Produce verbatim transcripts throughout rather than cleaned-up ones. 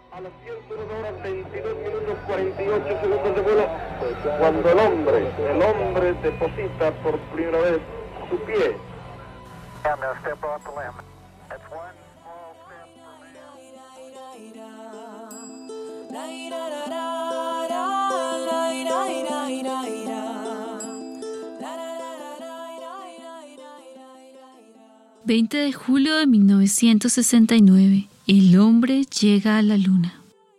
A las ciento horas veintidós minutos cuarenta y ocho segundos de vuelo, cuando el hombre, el hombre deposita por primera vez su pie. veinte de julio de mil novecientos sesenta y nueve. El hombre llega a la luna.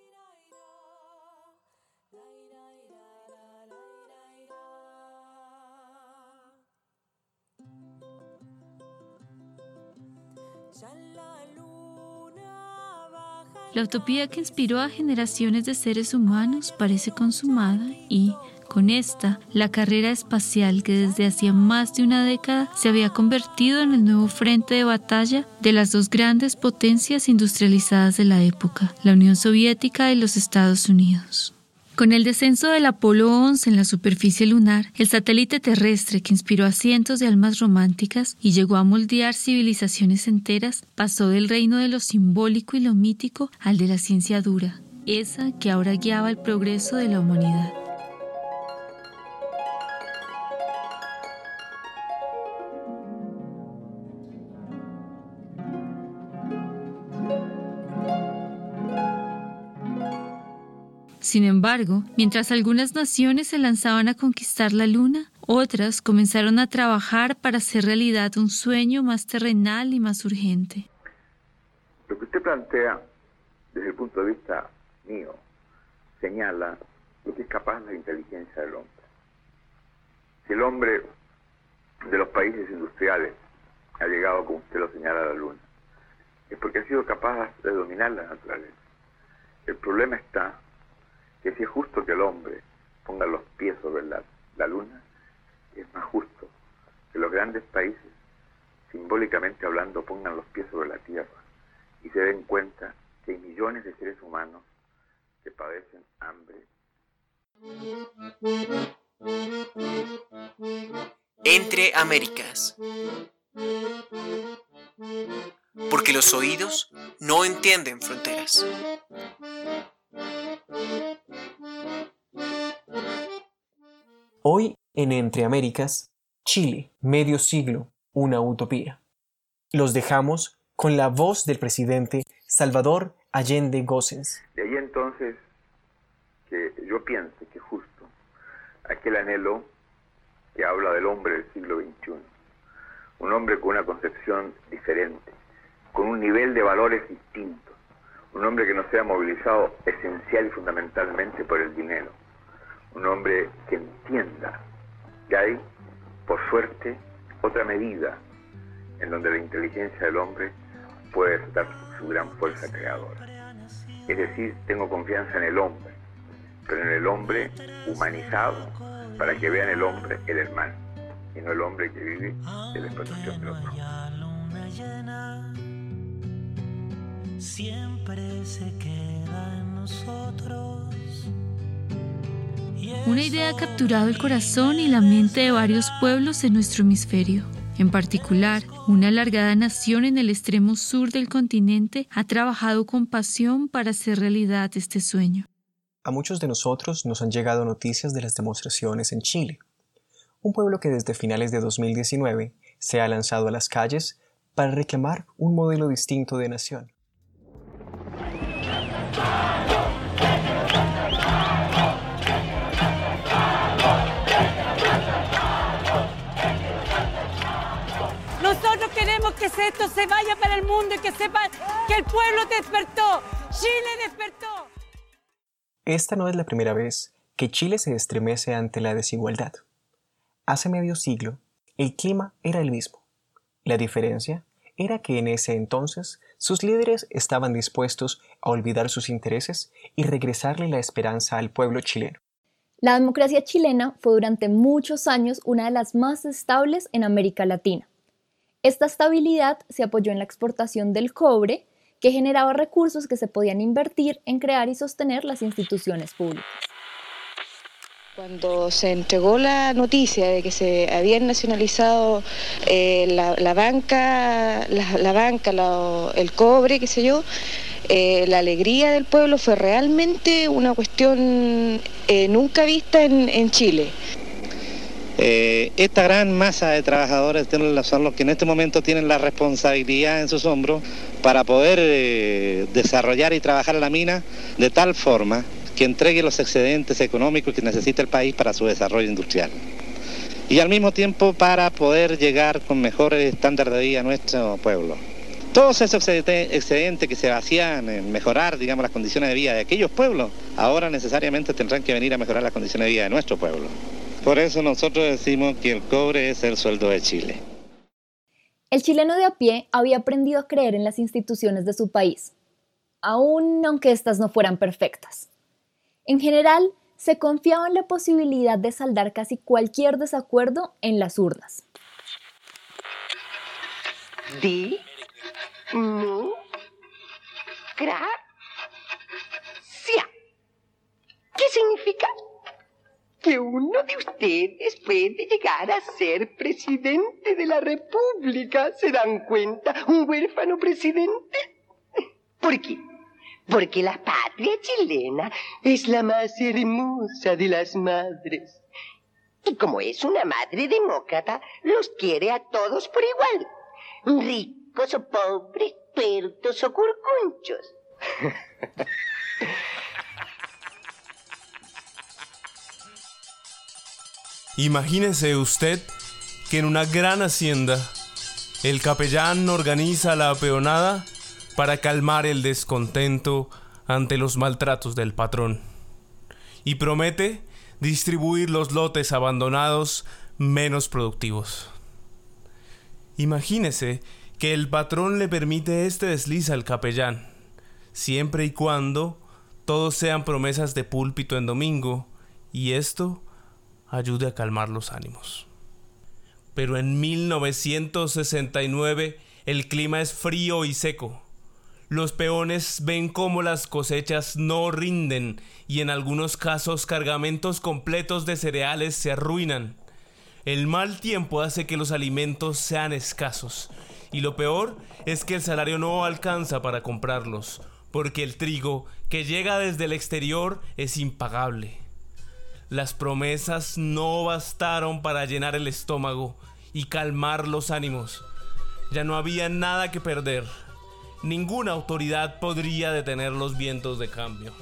La utopía que inspiró a generaciones de seres humanos parece consumada y, con esta, la carrera espacial que desde hacía más de una década se había convertido en el nuevo frente de batalla de las dos grandes potencias industrializadas de la época, la Unión Soviética y los Estados Unidos. Con el descenso del Apolo once en la superficie lunar, el satélite terrestre que inspiró a cientos de almas románticas y llegó a moldear civilizaciones enteras, pasó del reino de lo simbólico y lo mítico al de la ciencia dura, esa que ahora guiaba el progreso de la humanidad. Sin embargo, mientras algunas naciones se lanzaban a conquistar la luna, otras comenzaron a trabajar para hacer realidad un sueño más terrenal y más urgente. Lo que usted plantea, desde el punto de vista mío, señala lo que es capaz la inteligencia del hombre. Si el hombre de los países industriales ha llegado, como usted lo señala, a la luna, es porque ha sido capaz de dominar la naturaleza. El problema está que si es justo que el hombre ponga los pies sobre la, la luna, es más justo que los grandes países, simbólicamente hablando, pongan los pies sobre la tierra y se den cuenta que hay millones de seres humanos que padecen hambre. Entre Américas. Porque los oídos no entienden fronteras. Hoy en Entre Américas, Chile, medio siglo, una utopía. Los dejamos con la voz del presidente Salvador Allende Gossens. De ahí entonces que yo pienso que justo aquel anhelo que habla del hombre del siglo veintiuno, un hombre con una concepción diferente, con un nivel de valores distintos, un hombre que no sea movilizado esencial y fundamentalmente por el dinero, un hombre que entienda que hay, por suerte, otra medida en donde la inteligencia del hombre puede dar su gran fuerza creadora. Es decir, tengo confianza en el hombre, pero en el hombre humanizado, para que vean el hombre el hermano, y no el hombre que vive de la explotación del otro. Siempre se queda en nosotros. Una idea ha capturado el corazón y la mente de varios pueblos en nuestro hemisferio. En particular, una alargada nación en el extremo sur del continente ha trabajado con pasión para hacer realidad este sueño. A muchos de nosotros nos han llegado noticias de las demostraciones en Chile, un pueblo que desde finales de dos mil diecinueve se ha lanzado a las calles para reclamar un modelo distinto de nación. Nosotros queremos que esto se vaya para el mundo y que sepa que el pueblo despertó, Chile despertó. Esta no es la primera vez que Chile se estremece ante la desigualdad. Hace medio siglo, el clima era el mismo. La diferencia era que en ese entonces sus líderes estaban dispuestos a olvidar sus intereses y regresarle la esperanza al pueblo chileno. La democracia chilena fue durante muchos años una de las más estables en América Latina. Esta estabilidad se apoyó en la exportación del cobre, que generaba recursos que se podían invertir en crear y sostener las instituciones públicas. Cuando se entregó la noticia de que se habían nacionalizado eh, la, la banca, la, la banca, la, el cobre, qué sé yo, eh, la alegría del pueblo fue realmente una cuestión eh, nunca vista en, en Chile. Eh, esta gran masa de trabajadores son los que en este momento tienen la responsabilidad en sus hombros para poder eh, desarrollar y trabajar la mina de tal forma que entregue los excedentes económicos que necesita el país para su desarrollo industrial. Y al mismo tiempo para poder llegar con mejores estándares de vida a nuestro pueblo. Todos esos excedentes que se vacían en mejorar, digamos, las condiciones de vida de aquellos pueblos, ahora necesariamente tendrán que venir a mejorar las condiciones de vida de nuestro pueblo. Por eso nosotros decimos que el cobre es el sueldo de Chile. El chileno de a pie había aprendido a creer en las instituciones de su país, aun aunque éstas no fueran perfectas. En general, se confiaba en la posibilidad de saldar casi cualquier desacuerdo en las urnas. Di, mu, cra, cia. ¿Qué significa? Que uno de ustedes puede llegar a ser presidente de la República. ¿Se dan cuenta? ¿Un huérfano presidente? ¿Por qué? Porque la patria chilena es la más hermosa de las madres. Y como es una madre demócrata, los quiere a todos por igual. Ricos o pobres, tuertos o curcunchos. Imagínese usted que en una gran hacienda el capellán organiza la peonada para calmar el descontento ante los maltratos del patrón y promete distribuir los lotes abandonados menos productivos. Imagínese que el patrón le permite este desliz al capellán, siempre y cuando todos sean promesas de púlpito en domingo y esto ayude a calmar los ánimos. Pero en mil novecientos sesenta y nueve el clima es frío y seco. Los peones ven cómo las cosechas no rinden y en algunos casos cargamentos completos de cereales se arruinan. El mal tiempo hace que los alimentos sean escasos y lo peor es que el salario no alcanza para comprarlos, porque el trigo que llega desde el exterior es impagable. Las promesas no bastaron para llenar el estómago y calmar los ánimos. Ya no había nada que perder. Ninguna autoridad podría detener los vientos de cambio.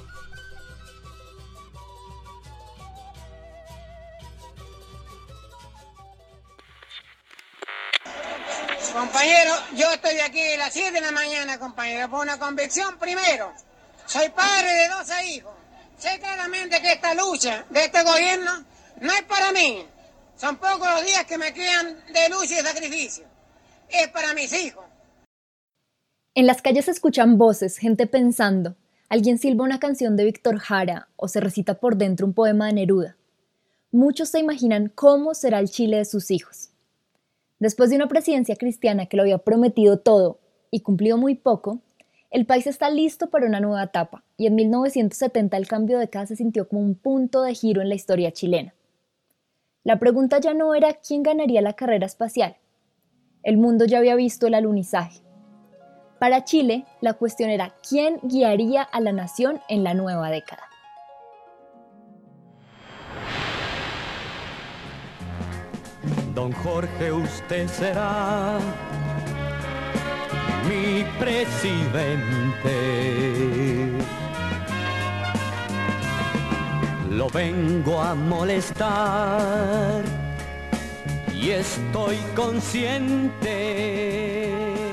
Compañero, yo estoy aquí a las siete de la mañana, compañero, por una convicción primero. Soy padre de doce hijos. Sé claramente que esta lucha de este gobierno no es para mí. Son pocos los días que me quedan de lucha y de sacrificio. Es para mis hijos. En las calles se escuchan voces, gente pensando. Alguien silba una canción de Víctor Jara o se recita por dentro un poema de Neruda. Muchos se imaginan cómo será el Chile de sus hijos. Después de una presidencia cristiana que lo había prometido todo y cumplido muy poco, el país está listo para una nueva etapa y en mil novecientos setenta el cambio de década se sintió como un punto de giro en la historia chilena. La pregunta ya no era quién ganaría la carrera espacial. El mundo ya había visto el alunizaje. Para Chile, la cuestión era quién guiaría a la nación en la nueva década. Don Jorge, usted será mi presidente. Lo vengo a molestar y estoy consciente.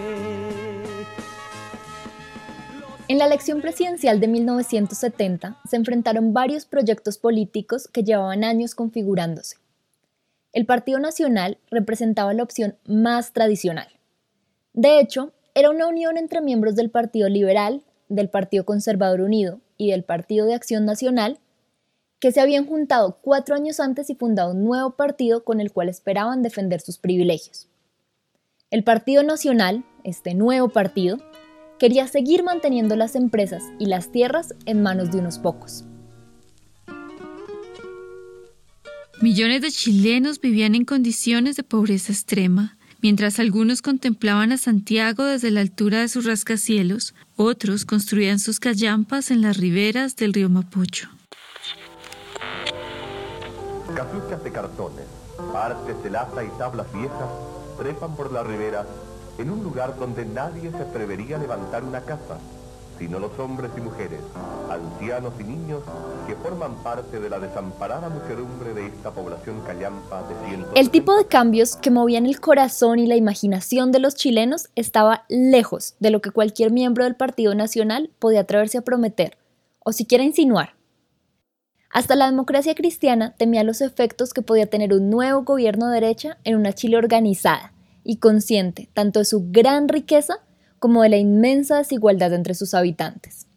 En la elección presidencial de mil novecientos setenta se enfrentaron varios proyectos políticos que llevaban años configurándose. El Partido Nacional representaba la opción más tradicional. De hecho, era una unión entre miembros del Partido Liberal, del Partido Conservador Unido y del Partido de Acción Nacional, que se habían juntado cuatro años antes y fundado un nuevo partido con el cual esperaban defender sus privilegios. El Partido Nacional, este nuevo partido, quería seguir manteniendo las empresas y las tierras en manos de unos pocos. Millones de chilenos vivían en condiciones de pobreza extrema. Mientras algunos contemplaban a Santiago desde la altura de sus rascacielos, otros construían sus callampas en las riberas del río Mapocho. Casuchas de cartones, partes de lata y tablas viejas trepan por la ribera en un lugar donde nadie se atrevería a levantar una casa, sino los hombres y mujeres, ancianos y niños que forman parte de la desamparada muchedumbre de esta población callampa de cientos. El tipo de cambios que movían el corazón y la imaginación de los chilenos estaba lejos de lo que cualquier miembro del Partido Nacional podía atreverse a prometer, o siquiera insinuar. Hasta la democracia cristiana temía los efectos que podía tener un nuevo gobierno de derecha en una Chile organizada y consciente tanto de su gran riqueza como de la inmensa desigualdad entre sus habitantes.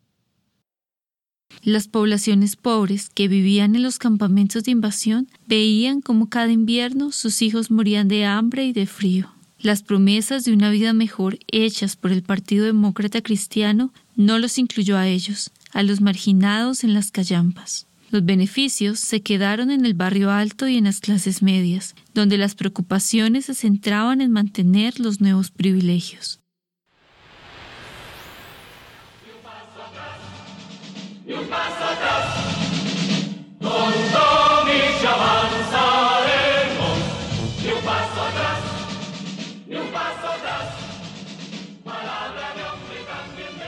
Las poblaciones pobres que vivían en los campamentos de invasión veían cómo cada invierno sus hijos morían de hambre y de frío. Las promesas de una vida mejor hechas por el Partido Demócrata Cristiano no los incluyó a ellos, a los marginados en las callampas. Los beneficios se quedaron en el barrio alto y en las clases medias, donde las preocupaciones se centraban en mantener los nuevos privilegios. Ni un paso atrás, con y avanzaremos. Ni un paso atrás, ni un paso atrás. Palabra de hombre también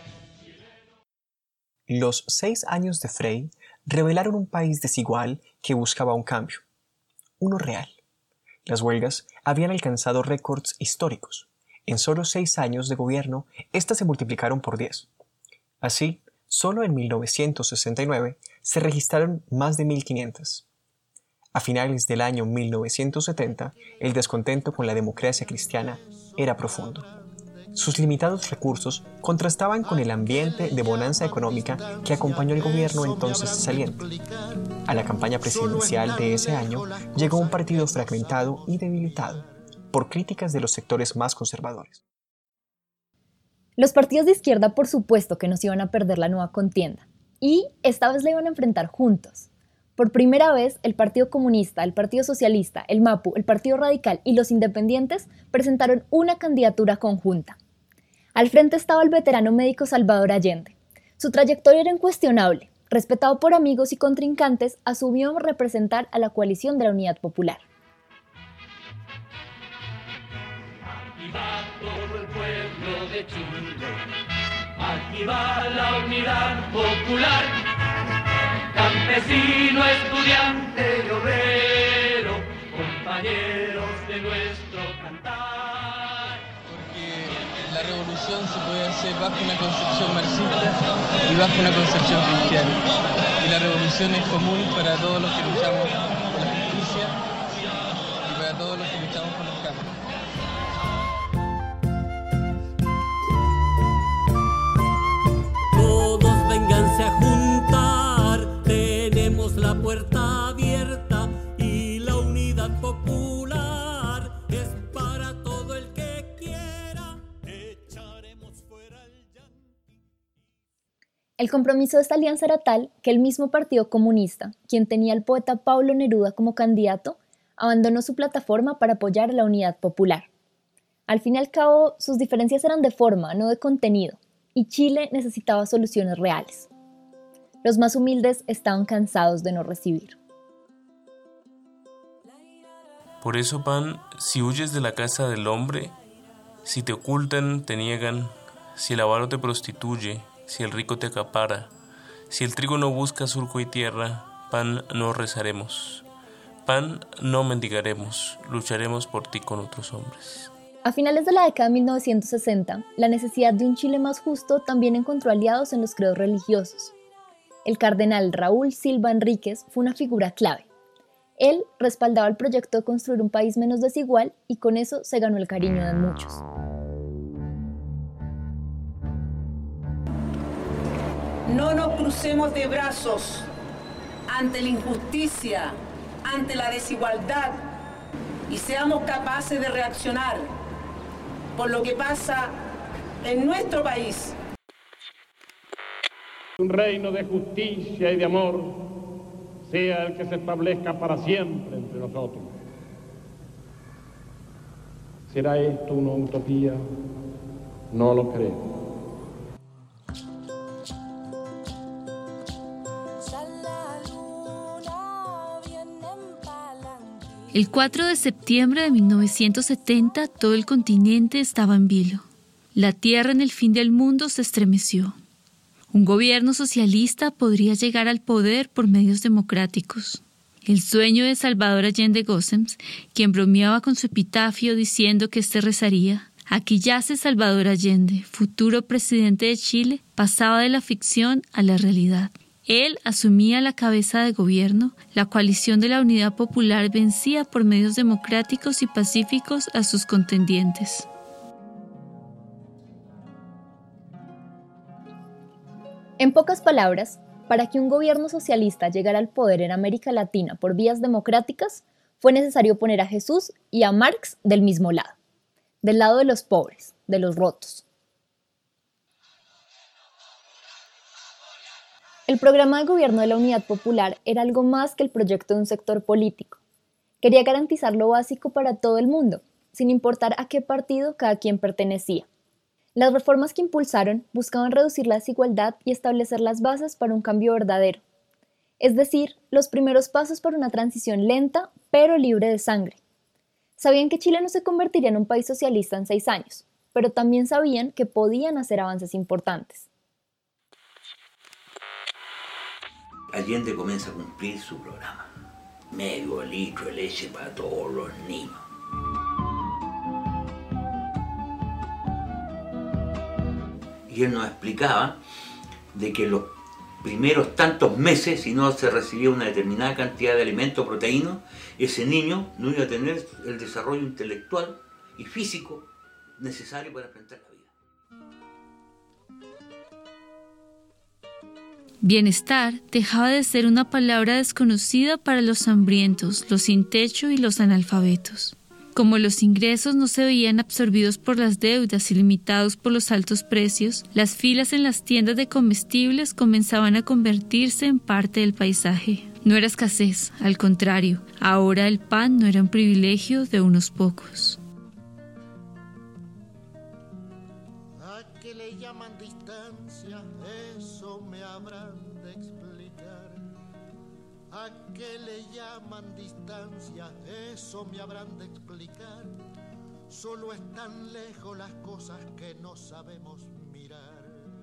de... Los seis años de Frei revelaron un país desigual que buscaba un cambio, uno real. Las huelgas habían alcanzado récords históricos. En solo seis años de gobierno, estas se multiplicaron por diez. Así, solo en mil novecientos sesenta y nueve se registraron más de mil quinientas. A finales del año mil novecientos setenta, el descontento con la democracia cristiana era profundo. Sus limitados recursos contrastaban con el ambiente de bonanza económica que acompañó al gobierno entonces saliente. A la campaña presidencial de ese año llegó un partido fragmentado y debilitado por críticas de los sectores más conservadores. Los partidos de izquierda, por supuesto, que no se iban a perder la nueva contienda, y esta vez la iban a enfrentar juntos. Por primera vez, el Partido Comunista, el Partido Socialista, el MAPU, el Partido Radical y los Independientes presentaron una candidatura conjunta. Al frente estaba el veterano médico Salvador Allende. Su trayectoria era incuestionable. Respetado por amigos y contrincantes, asumió representar a la coalición de la Unidad Popular. Aquí va todo el pueblo de Chile, aquí va la Unidad Popular, campesino, estudiante y obrero, compañeros de nuestro cantar. Porque la revolución se puede hacer bajo una concepción marxista y bajo una concepción cristiana. Y la revolución es común para todos los que luchamos por la justicia y para todos los que luchamos por los cambios. Todos vénganse a juntar, tenemos la puerta abierta y la Unidad Popular es para todo el que quiera, echaremos fuera el yanqui. El compromiso de esta alianza era tal que el mismo Partido Comunista, quien tenía al poeta Pablo Neruda como candidato, abandonó su plataforma para apoyar a la Unidad Popular. Al fin y al cabo, sus diferencias eran de forma, no de contenido, y Chile necesitaba soluciones reales. Los más humildes estaban cansados de no recibir. Por eso, pan, si huyes de la casa del hombre, si te ocultan, te niegan, si el avaro te prostituye, si el rico te acapara, si el trigo no busca surco y tierra, pan, no rezaremos. Pan, no mendigaremos, lucharemos por ti con otros hombres. A finales de la década de mil novecientos sesenta, la necesidad de un Chile más justo también encontró aliados en los credos religiosos. El cardenal Raúl Silva Enríquez fue una figura clave. Él respaldaba el proyecto de construir un país menos desigual y con eso se ganó el cariño de muchos. No nos crucemos de brazos ante la injusticia, ante la desigualdad y seamos capaces de reaccionar por lo que pasa en nuestro país. Un reino de justicia y de amor sea el que se establezca para siempre entre nosotros. ¿Será esto una utopía? No lo creo. El cuatro de septiembre de mil novecientos setenta, todo el continente estaba en vilo. La tierra en el fin del mundo se estremeció. Un gobierno socialista podría llegar al poder por medios democráticos. El sueño de Salvador Allende Gossens, quien bromeaba con su epitafio diciendo que éste rezaría: "Aquí yace Salvador Allende, futuro presidente de Chile", pasaba de la ficción a la realidad. Él asumía la cabeza de gobierno, la coalición de la Unidad Popular vencía por medios democráticos y pacíficos a sus contendientes. En pocas palabras, para que un gobierno socialista llegara al poder en América Latina por vías democráticas, fue necesario poner a Jesús y a Marx del mismo lado, del lado de los pobres, de los rotos. El programa de gobierno de la Unidad Popular era algo más que el proyecto de un sector político. Quería garantizar lo básico para todo el mundo, sin importar a qué partido cada quien pertenecía. Las reformas que impulsaron buscaban reducir la desigualdad y establecer las bases para un cambio verdadero. Es decir, los primeros pasos para una transición lenta, pero libre de sangre. Sabían que Chile no se convertiría en un país socialista en seis años, pero también sabían que podían hacer avances importantes. Allende comienza a cumplir su programa. Medio litro de leche para todos los niños. Y él nos explicaba de que los primeros tantos meses, si no se recibía una determinada cantidad de alimento proteíno, ese niño no iba a tener el desarrollo intelectual y físico necesario para enfrentar la vida. Bienestar dejaba de ser una palabra desconocida para los hambrientos, los sin techo y los analfabetos. Como los ingresos no se veían absorbidos por las deudas y limitados por los altos precios, las filas en las tiendas de comestibles comenzaban a convertirse en parte del paisaje. No era escasez, al contrario, ahora el pan no era un privilegio de unos pocos. ¿A qué le llaman distancia? Eso me habrán de explicar. ¿A qué le llaman distancia? Eso me habrán de explicar. Solo están lejos las cosas que no sabemos mirar.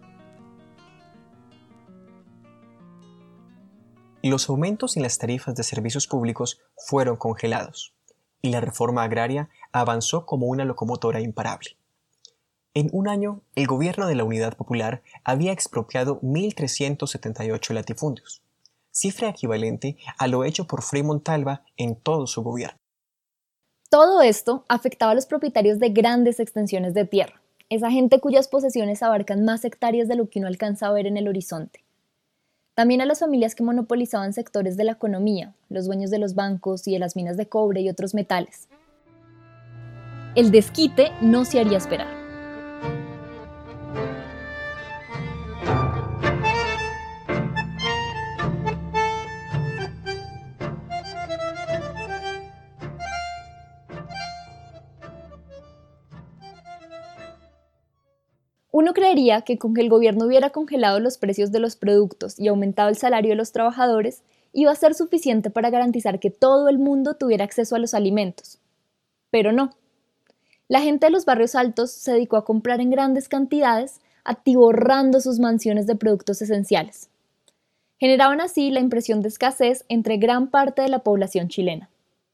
Los aumentos en las tarifas de servicios públicos fueron congelados y la reforma agraria avanzó como una locomotora imparable. En un año, el gobierno de la Unidad Popular había expropiado mil trescientos setenta y ocho latifundios, cifra equivalente a lo hecho por Frei Montalva en todo su gobierno. Todo esto afectaba a los propietarios de grandes extensiones de tierra, esa gente cuyas posesiones abarcan más hectáreas de lo que uno alcanza a ver en el horizonte. También a las familias que monopolizaban sectores de la economía, los dueños de los bancos y de las minas de cobre y otros metales. El desquite no se haría esperar. Uno creería que con que el gobierno hubiera congelado los precios de los productos y aumentado el salario de los trabajadores, iba a ser suficiente para garantizar que todo el mundo tuviera acceso a los alimentos. Pero no. La gente de los barrios altos se dedicó a comprar en grandes cantidades, atiborrando sus mansiones de productos esenciales. Generaban así la impresión de escasez entre gran parte de la población chilena.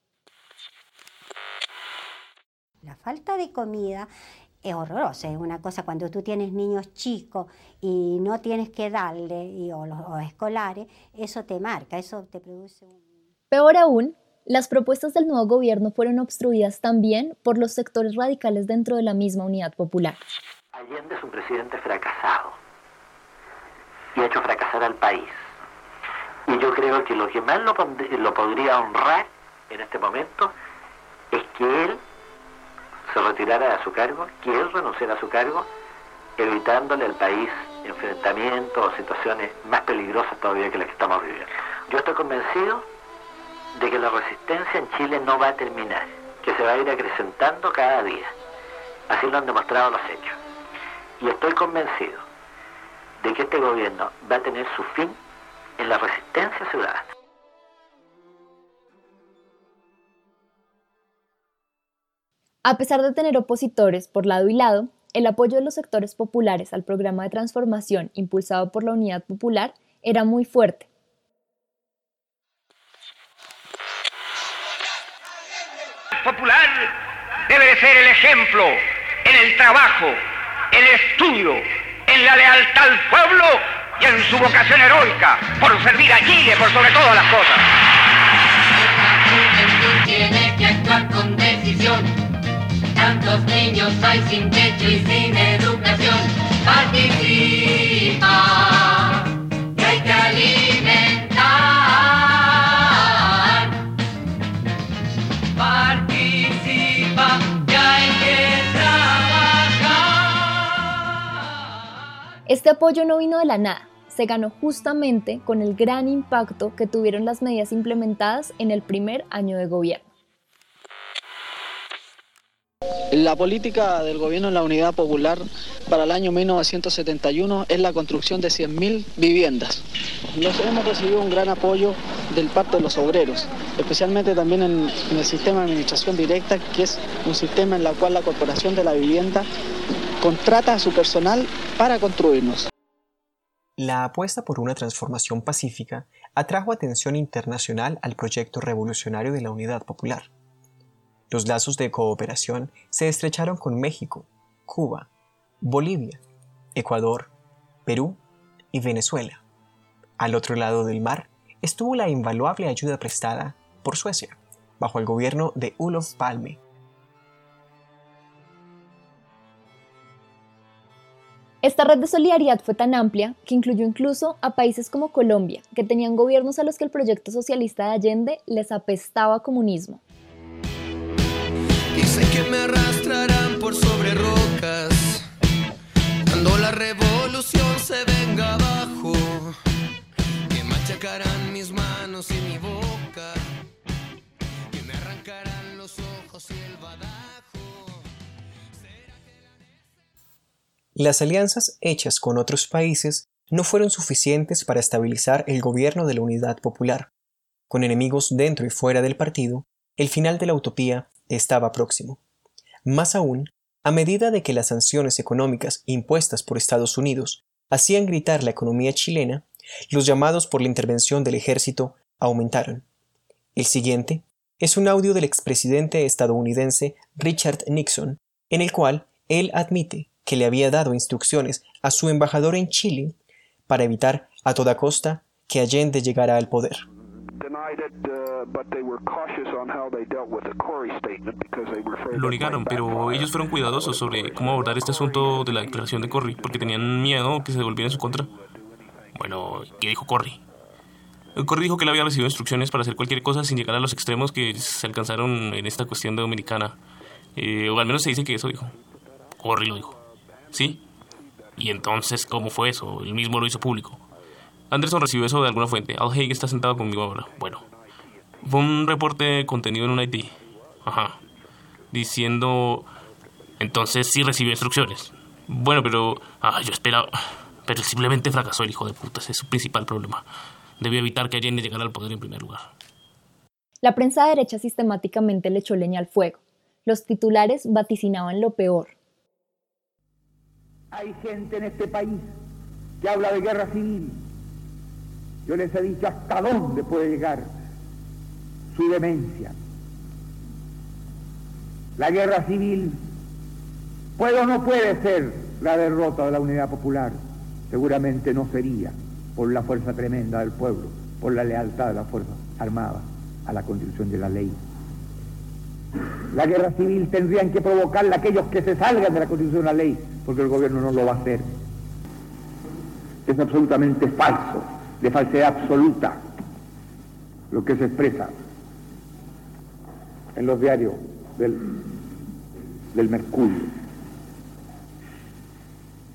La falta de comida es horrorosa, es una cosa cuando tú tienes niños chicos y no tienes que darle, y, o los o escolares, eso te marca, eso te produce un... Peor aún, las propuestas del nuevo gobierno fueron obstruidas también por los sectores radicales dentro de la misma Unidad Popular. Allende es un presidente fracasado y ha hecho fracasar al país. Y yo creo que lo que más lo, lo podría honrar en este momento es que él se retirara de su cargo, que él renunciara a su cargo, evitándole al país enfrentamientos o situaciones más peligrosas todavía que las que estamos viviendo. Yo estoy convencido de que la resistencia en Chile no va a terminar, que se va a ir acrecentando cada día. Así lo han demostrado los hechos. Y estoy convencido de que este gobierno va a tener su fin en la resistencia ciudadana. A pesar de tener opositores por lado y lado, el apoyo de los sectores populares al programa de transformación impulsado por la Unidad Popular era muy fuerte. Popular debe de ser el ejemplo en el trabajo, en el estudio, en la lealtad al pueblo y en su vocación heroica por servir a Chile por sobre todas las cosas. La juventud tiene que actuar con decisión. Tantos niños hay sin techo y sin educación. Participa, que hay que alimentar. Participa, que hay que trabajar. Este apoyo no vino de la nada, se ganó justamente con el gran impacto que tuvieron las medidas implementadas en el primer año de gobierno. La política del gobierno de la Unidad Popular para el año mil novecientos setenta y uno es la construcción de cien mil viviendas. Nos hemos recibido un gran apoyo del parte de los obreros, especialmente también en, en el sistema de administración directa, que es un sistema en el cual la Corporación de la Vivienda contrata a su personal para construirnos. La apuesta por una transformación pacífica atrajo atención internacional al proyecto revolucionario de la Unidad Popular. Los lazos de cooperación se estrecharon con México, Cuba, Bolivia, Ecuador, Perú y Venezuela. Al otro lado del mar estuvo la invaluable ayuda prestada por Suecia, bajo el gobierno de Olof Palme. Esta red de solidaridad fue tan amplia que incluyó incluso a países como Colombia, que tenían gobiernos a los que el proyecto socialista de Allende les apestaba a comunismo. Dicen que me arrastrarán por sobre rocas cuando la revolución se venga abajo, que machacarán mis manos y mi boca, que me arrancarán los ojos y el badajo. Las alianzas hechas con otros países no fueron suficientes para estabilizar el gobierno de la Unidad Popular. Con enemigos dentro y fuera del partido, el final de la utopía estaba próximo. Más aún, a medida de que las sanciones económicas impuestas por Estados Unidos hacían gritar la economía chilena, los llamados por la intervención del ejército aumentaron. El siguiente es un audio del expresidente estadounidense Richard Nixon, en el cual él admite que le había dado instrucciones a su embajador en Chile para evitar a toda costa que Allende llegara al poder. Lo negaron, pero ellos fueron cuidadosos sobre cómo abordar este asunto de la declaración de Corry, porque tenían miedo que se volviera en su contra. Bueno, ¿qué dijo Corry? Corry dijo que él había recibido instrucciones para hacer cualquier cosa sin llegar a los extremos que se alcanzaron en esta cuestión de Dominicana. Eh, o al menos se dice que eso dijo. Corry lo dijo. ¿Sí? ¿Y entonces cómo fue eso? Él mismo lo hizo público. Anderson recibió eso de alguna fuente. Al Haig está sentado conmigo ahora. Bueno, fue un reporte contenido en un I D. Ajá. Diciendo... Entonces sí recibió instrucciones. Bueno, pero... Ah, yo esperaba... Pero simplemente fracasó el hijo de puta. Ese es su principal problema. Debió evitar que Allende llegara al poder en primer lugar. La prensa derecha sistemáticamente le echó leña al fuego. Los titulares vaticinaban lo peor. Hay gente en este país que habla de guerra civil. Yo les he dicho hasta dónde puede llegar su demencia. La guerra civil puede o no puede ser la derrota de la Unidad Popular. Seguramente no sería por la fuerza tremenda del pueblo, por la lealtad de las Fuerzas Armadas a la Constitución de la ley. La guerra civil tendrían que provocarla aquellos que se salgan de la Constitución de la ley, porque el gobierno no lo va a hacer. Es absolutamente falso, de falsedad absoluta, lo que se expresa en los diarios del, del Mercurio,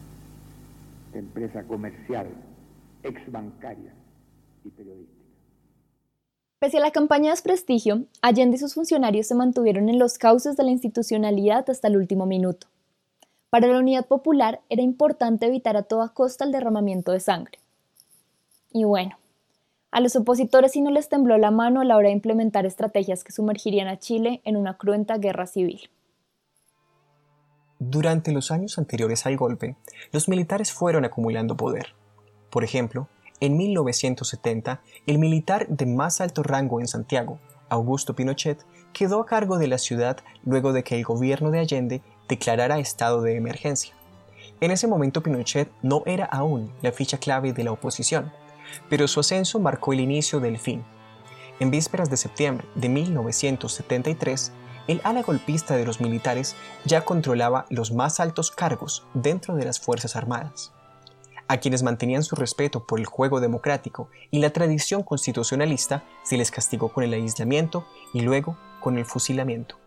empresa comercial, ex bancaria y periodística. Pese a la campaña de desprestigio, Allende y sus funcionarios se mantuvieron en los cauces de la institucionalidad hasta el último minuto. Para la Unidad Popular era importante evitar a toda costa el derramamiento de sangre. Y bueno, a los opositores sí no les tembló la mano a la hora de implementar estrategias que sumergirían a Chile en una cruenta guerra civil. Durante los años anteriores al golpe, los militares fueron acumulando poder. Por ejemplo, en mil novecientos setenta, el militar de más alto rango en Santiago, Augusto Pinochet, quedó a cargo de la ciudad luego de que el gobierno de Allende declarara estado de emergencia. En ese momento Pinochet no era aún la ficha clave de la oposición, pero su ascenso marcó el inicio del fin. En vísperas de septiembre de mil novecientos setenta y tres, el ala golpista de los militares ya controlaba los más altos cargos dentro de las Fuerzas Armadas. A quienes mantenían su respeto por el juego democrático y la tradición constitucionalista se les castigó con el aislamiento y luego con el fusilamiento.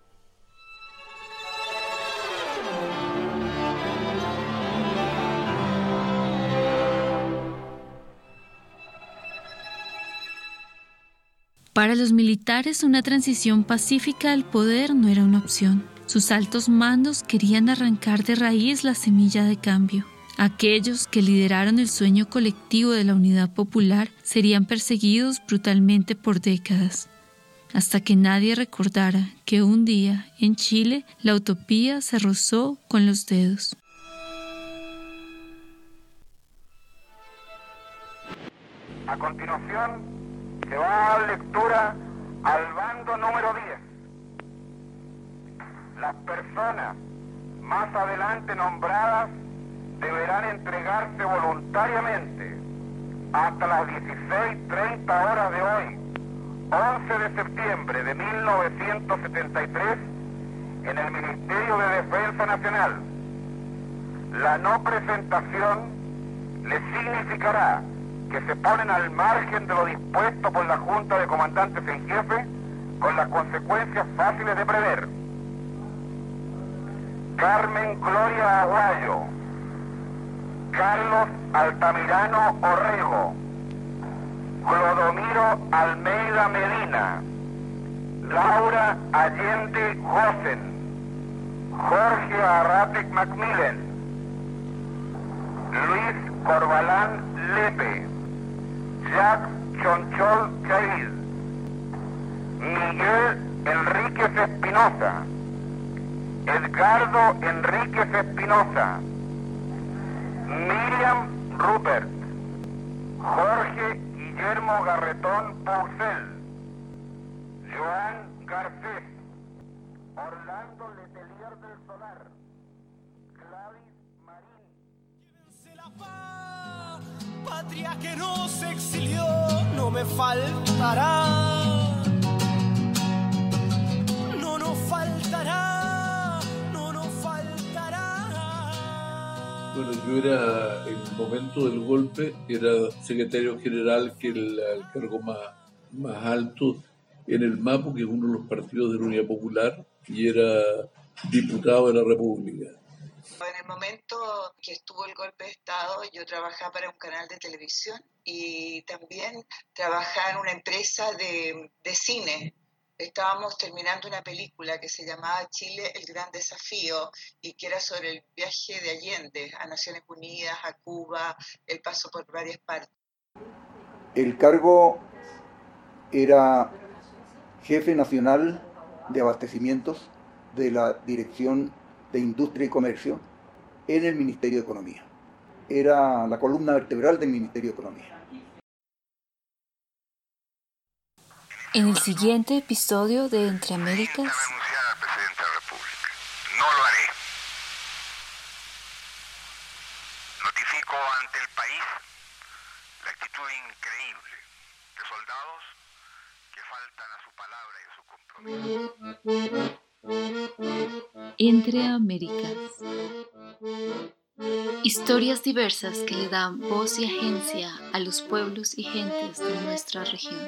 Para los militares, una transición pacífica al poder no era una opción. Sus altos mandos querían arrancar de raíz la semilla de cambio. Aquellos que lideraron el sueño colectivo de la Unidad Popular serían perseguidos brutalmente por décadas, hasta que nadie recordara que un día, en Chile, la utopía se rozó con los dedos. A continuación, se va a dar lectura al bando número diez. Las personas más adelante nombradas deberán entregarse voluntariamente hasta las dieciséis treinta horas de hoy, once de septiembre de mil novecientos setenta y tres, en el Ministerio de Defensa Nacional. La no presentación le significará que se ponen al margen de lo dispuesto por la Junta de Comandantes en Jefe, con las consecuencias fáciles de prever. Carmen Gloria Aguayo, Carlos Altamirano Orrego, Clodomiro Almeida Medina, Laura Allende Josen, Jorge Arratec Macmillan, Luis Corbalán Lepe, Jacques Chonchol Chaid, Miguel Enríquez Espinosa, Edgardo Enríquez Espinosa, Miriam Rupert, Jorge Guillermo Garretón Poucel, Joan Garcés, Orlando Letelier del Solar, Gladys Marín. Patria que nos exilió, no me faltará, no nos faltará, no nos faltará. Bueno, yo era, en el momento del golpe, era secretario general, que era el, el cargo más, más alto en el MAPO, que es uno de los partidos de la Unidad Popular, y era diputado de la República. En el momento que estuvo el golpe de Estado, yo trabajaba para un canal de televisión y también trabajaba en una empresa de, de cine. Estábamos terminando una película que se llamaba Chile, el gran desafío, y que era sobre el viaje de Allende a Naciones Unidas, a Cuba, el paso por varias partes. El cargo era jefe nacional de abastecimientos de la Dirección de Industria y Comercio en el Ministerio de Economía. Era la columna vertebral del Ministerio de Economía. En el siguiente episodio de Entre Américas. Renunciar al presidente de la República. No lo haré. Notifico ante el país la actitud increíble de soldados que faltan a su palabra y a su compromiso. Entre Américas. Historias diversas que le dan voz y agencia a los pueblos y gentes de nuestra región.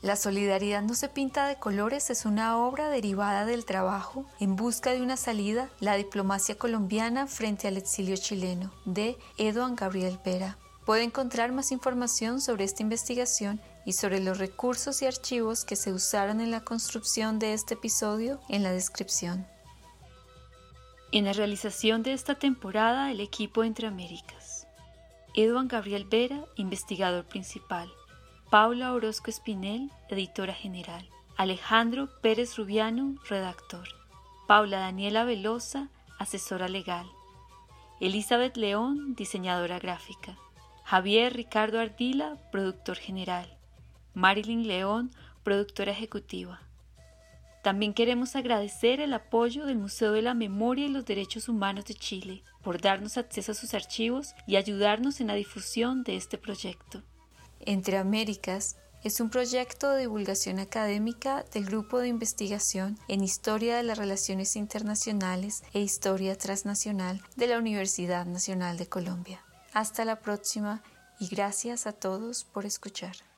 La solidaridad no se pinta de colores es una obra derivada del trabajo en busca de una salida, la diplomacia colombiana frente al exilio chileno, de Eduan Gabriel Vera. Puede encontrar más información sobre esta investigación y sobre los recursos y archivos que se usaron en la construcción de este episodio en la descripción. En la realización de esta temporada, el equipo Entre Américas: Eduan Gabriel Vera, investigador principal; Paula Orozco Espinel, editora general; Alejandro Pérez Rubiano, redactor; Paula Daniela Velosa, asesora legal; Elizabeth León, diseñadora gráfica; Javier Ricardo Ardila, productor general; Marilyn León, productora ejecutiva. También queremos agradecer el apoyo del Museo de la Memoria y los Derechos Humanos de Chile por darnos acceso a sus archivos y ayudarnos en la difusión de este proyecto. Entre Américas es un proyecto de divulgación académica del Grupo de Investigación en Historia de las Relaciones Internacionales e Historia Transnacional de la Universidad Nacional de Colombia. Hasta la próxima y gracias a todos por escuchar.